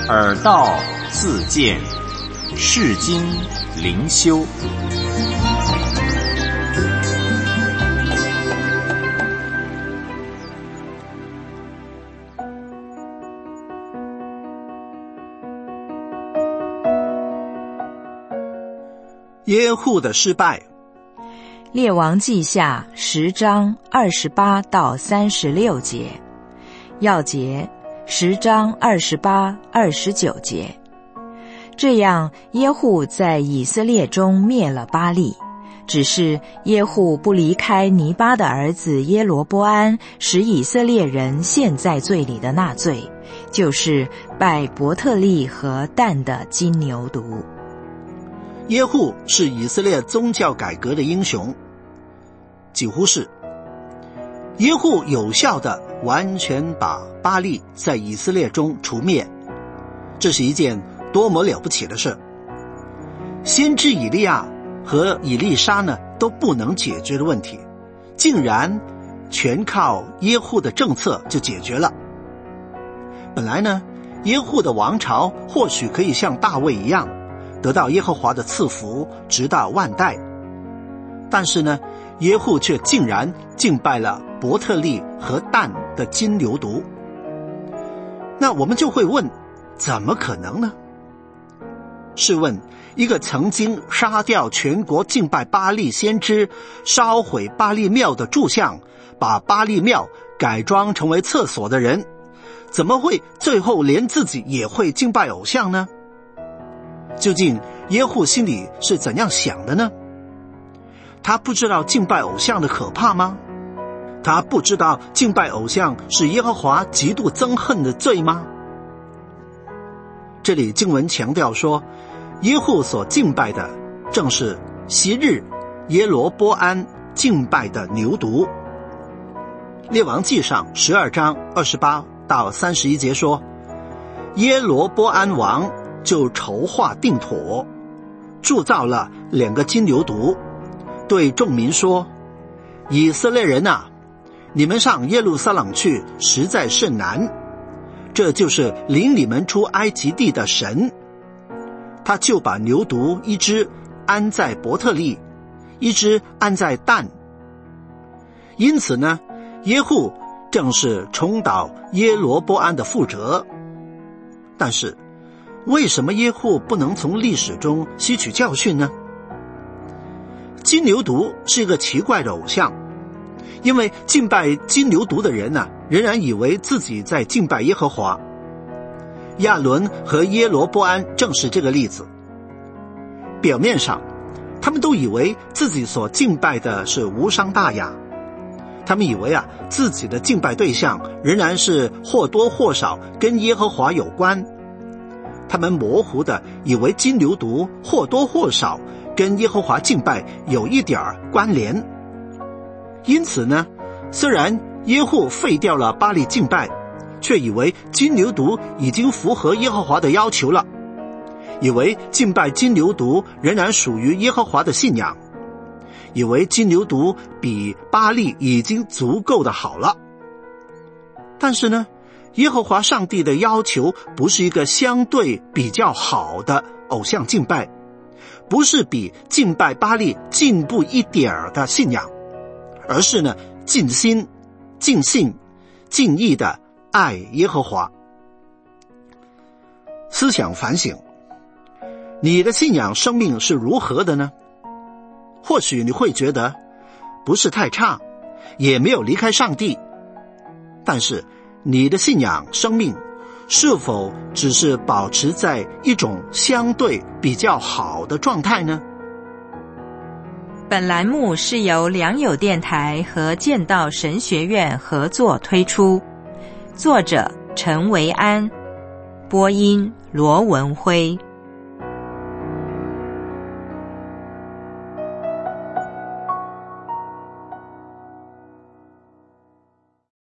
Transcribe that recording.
耳道自见，世经灵修。 耶户的失败。 列王记下10章28到36节，要节10章28、29节。这样耶户在以色列中灭了巴力，只是耶户不离开尼巴的儿子耶罗波安使以色列人陷在罪里的那罪，就是拜伯特利和但的金牛犊。 耶户是以色列宗教改革的英雄，几乎是耶户有效地完全把巴力在以色列中除灭，这是一件多么了不起的事。先知以利亚和以利沙呢都不能解决的问题，竟然全靠耶户的政策就解决了。本来呢，耶户的王朝或许可以像大卫一样得到耶和华的赐福直到万代，但是呢，耶户却竟然敬拜了伯特利和但的金牛犊。那我们就会问，怎么可能呢？试问，一个曾经杀掉全国敬拜巴力先知、烧毁巴力庙的柱像，把巴力庙改装成为厕所的人，怎么会最后连自己也会敬拜偶像呢？究竟耶户心里是怎样想的呢？他不知道敬拜偶像的可怕吗？他不知道敬拜偶像是耶和华极度憎恨的罪吗？这里经文强调说，耶户所敬拜的正是昔日耶罗波安敬拜的牛犊。列王记上12章28到31节说，耶罗波安王就筹划定妥，铸造了2个金牛犊，对众民说，以色列人啊，你们上耶路撒冷去实在甚难，这就是领你们出埃及地的神。他就把牛犊一只安在伯特利，一只安在但。因此呢，耶户正是重蹈耶罗波安的覆辙。但是为什么耶户不能从历史中吸取教训呢？金牛犊是一个奇怪的偶像，因为敬拜金牛犊的人呢，仍然以为自己在敬拜耶和华。亚伦和耶罗波安正是这个例子。表面上，他们都以为自己所敬拜的是无伤大雅，他们以为自己的敬拜对象仍然是或多或少跟耶和华有关。他们模糊的以为金牛犊或多或少跟耶和华敬拜有一点关联。因此呢，虽然耶户废掉了巴力敬拜，却以为金牛犊已经符合耶和华的要求了，以为敬拜金牛犊仍然属于耶和华的信仰，以为金牛犊比巴力已经足够的好了。但是呢，耶和华上帝的要求不是一个相对比较好的偶像敬拜，不是比敬拜巴力进步一点的信仰，而是呢，尽心、尽性、尽意的爱耶和华。思想反省，你的信仰生命是如何的呢？或许你会觉得不是太差，也没有离开上帝，但是你的信仰生命是否只是保持在一种相对比较好的状态呢？ 本栏目是由良友电台和建道神学院合作推出，作者陈维安，播音罗文辉。